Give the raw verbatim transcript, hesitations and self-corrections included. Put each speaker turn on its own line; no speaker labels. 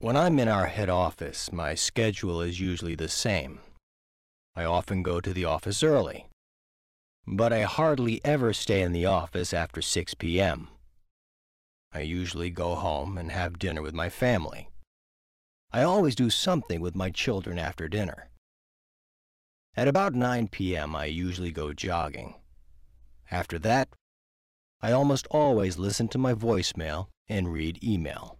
When I'm in our head office, my schedule is usually the same. I often go to the office early, but I hardly ever stay in the office after six p m I usually go home and have dinner with my family. I always do something with my children after dinner. At about nine p m I usually go jogging. After that, I almost always listen to my voicemail and read email.